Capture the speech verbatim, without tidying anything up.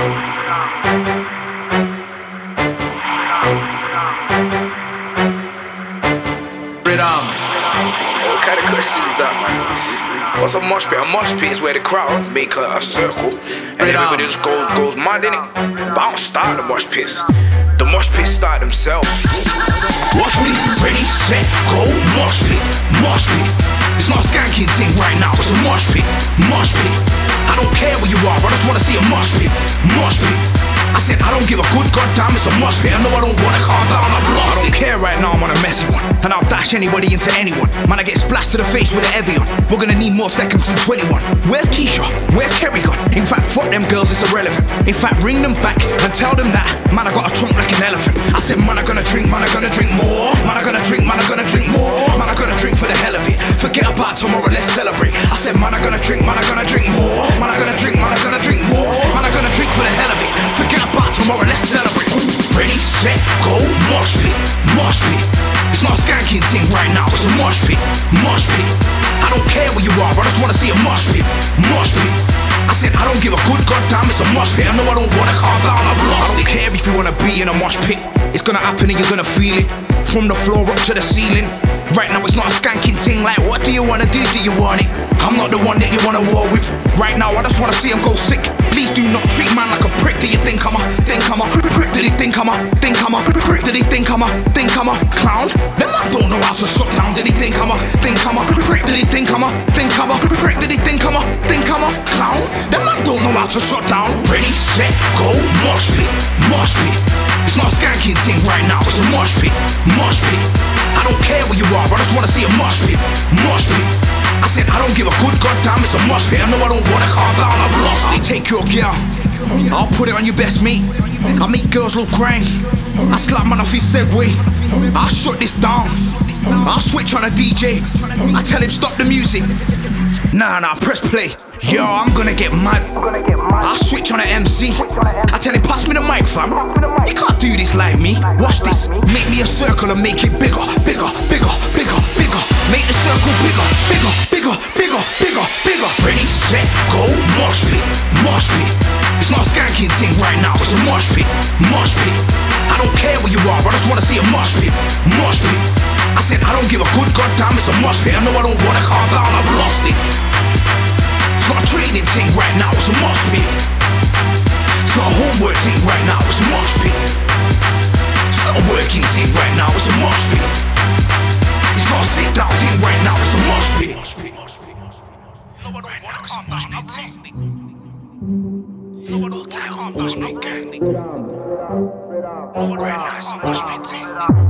Rhythm. What kind of question is that, man? What's a mosh pit? A mosh pit is where the crowd make a, a circle and everybody just goes, goes mad in it. But I don't start the mosh pits. The mosh pits start themselves. Mosh pit, ready, set, go, mosh pit, mosh pit. It's not a skanking thing right now, it's a mosh pit, mosh pit. I don't care where you are, I just wanna see a mosh pit, mosh pit. I said I don't give a good goddamn, it's a mosh pit. I know I don't wanna calm down, I've lost I don't it. care right now, I'm on a messy one, and I'll dash anybody into anyone. Man, I get splashed to the face with an Evian. We're gonna need more seconds than twenty-one. Where's Keisha? Where's Kerrigan? In fact, fuck them girls, it's irrelevant. In fact, ring them back and tell them that, man, I got a trunk like an elephant. I said, man, I'm gonna drink, man, I'm gonna drink more. Man, I'm gonna drink, man, I'm gonna drink more. Man, I'm gonna drink for the hell of it. Forget about tomorrow, let's celebrate. I said, man, I'm gonna drink, man, I'm gonna drink more. Man, I'm gonna drink, man, I'm gonna drink more. Man, I'm gonna drink for the hell of it. Forget about tomorrow, let's celebrate. Ready, set, go, mosh pit, mosh pit. It's not a skanking thing right now, it's a mosh pit, mosh pit. I don't care where you are, I just wanna see a mosh pit, mosh pit. I said I don't give a good goddamn, it's a mosh pit. I know I don't wanna calm down, I've lost I don't it. care if you wanna be in a mosh pit. It's gonna happen and you're gonna feel it. From the floor up to the ceiling. Right now it's not a skanking thing. Like, what do you wanna do? Do you want it? I'm not the one that you wanna war with. Right now I just wanna see him go sick. Please do not treat man like a prick. Do you think I'm a, think I'm a prick? Did he think I'm a, think I'm a prick? Did he think I'm a, think I'm a clown? Them man don't know how to shut down. Did he think I'm a, think I'm a prick? Did he think I'm a, think I'm a prick? Did he think I'm a, think I'm a clown? Them man don't know how to shut down. Ready, set, go, mosh pit, mosh pit. It's not a skanking thing right now, it's a mosh pit, mosh pit. I don't care where you are, I just wanna see a mosh pit, mosh pit. I said I don't give a good goddamn, it's a mosh pit. I know I don't wanna calm down, I've lost They it. take your girl, I'll put it on your best mate. I make girls look crank. I slap man off his Segway. I'll shut this down. I'll switch on a D J. I tell him stop the music. Nah, nah, press play. Yo, I'm gonna get mad. I'll switch on a M C. I tell him pass me the mic, fam. You can't do this like me. Watch this. Make me a circle and make it bigger, bigger, bigger, bigger, bigger. Make the circle bigger, bigger, bigger, bigger, bigger, bigger. Ready, set, go, mosh pit, mosh pit. It's not a skanking thing right now, it's a mosh pit, mosh pit. I don't care where you are, I just wanna see a mosh pit, mosh pit. I said I don't give a good goddamn, it's a mosh pit. I know I don't wanna calm down, I've lost it. It's not a training thing right now, it's a mosh pit. It's not a homework thing right now, it's a mosh pit. It's not a working thing right now, it's a mosh pit. It's not a sit down thing right now, it's a mosh pit. Right now it's a mosh pit thing. All time on mosh pit gang. Right now it's a mosh pit thing.